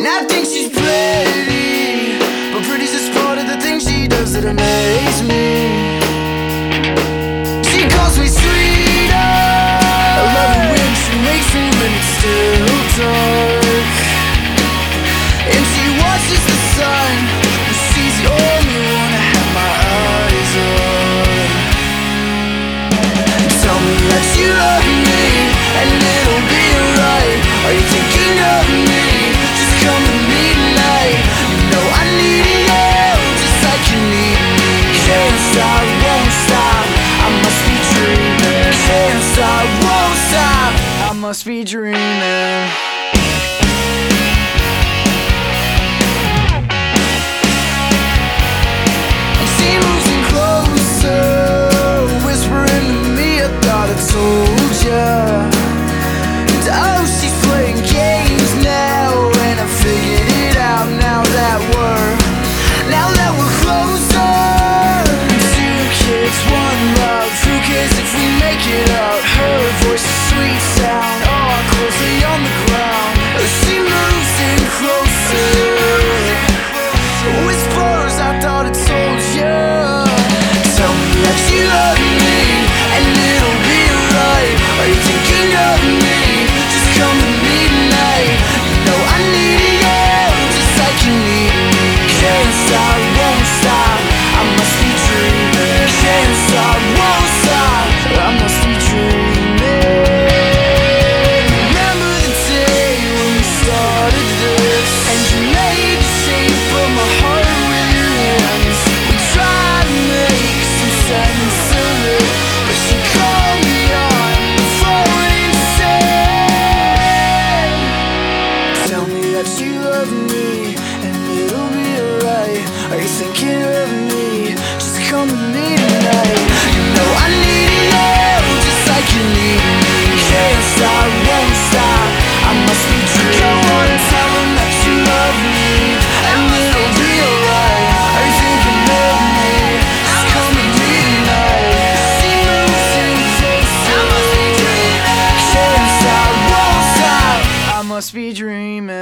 And I think she's pretty, but pretty's just part of the things she does that amaze me. She calls me sweetheart. I love it when she makes me when it's still dark. And she watches the sun, and she's the only one I have my eyes on. Tell me that you love me, and it'll be alright. Are you thinking of me? Just come to me tonight. You know I need you, just like you need me. Can't stop, won't stop, I must be dreaming. Can't stop, won't stop, I must be dreaming. And she moves in closer, whispering to me, I thought I told ya. And oh, she's playing games now, and I figured it out now that we're closer. Two kids, one love, who cares if we make it up? Her voice is sweet sound, our clothes lay on the ground. She moves in closer, whispers, I thought I told ya. Tell me that you love me, and it'll be alright. Are you thinking of me? Just come to me tonight. You know I need you, just like you need me. Can't stop, won't stop, I must be dreaming. Can't stop, won't stop, I must be dreaming. Remember the day when we started this, and you made the shape of my heart with your hands. We tried to make some sense of it, but she called me on the phone instead. Tell me that you love me, and it'll be alright. Are you thinking of me? Just come to me tonight. You know I need you, just like you need me. Can't stop, won't stop, I must be dreaming. Go on and tell them that you love me, and it'll be alright. Are you thinking of me? Just come to me tonight. She moves in closer, I must be dreaming. Can't stop, won't stop, I must be dreaming.